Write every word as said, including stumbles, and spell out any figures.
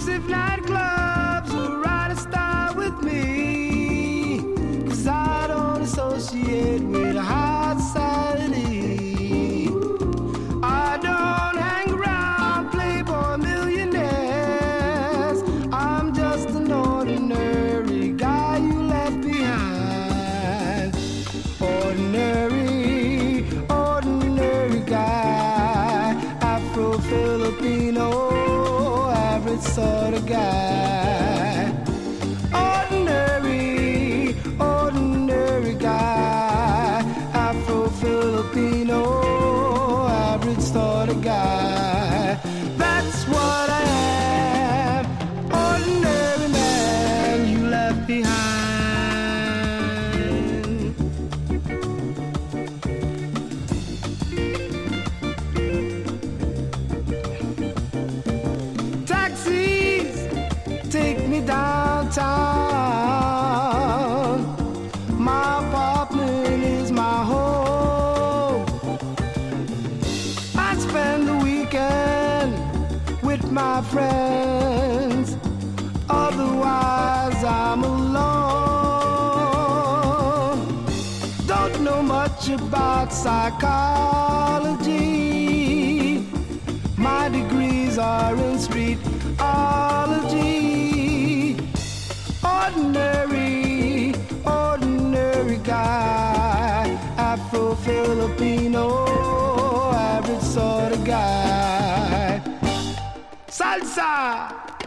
exclusive nightclubs will ride a star with me, 'cause I don't associate with high society. I don't hang around playboy millionaires. I'm just an ordinary guy you left behind. Ordinary, ordinary guy, Afro-Filipino, average sort of guy. Ordinary, ordinary guy, Afro-Filipino, average sort of guy. That's what I am, ordinary man you left behind. Taxis take me downtown. My apartment is my home. I spend the weekend with my friends. Otherwise I'm alone. Don't know much about psychology. My degrees are in streetology. Ordinary, ordinary guy, Afro-Filipino, average sort of guy. Salsa!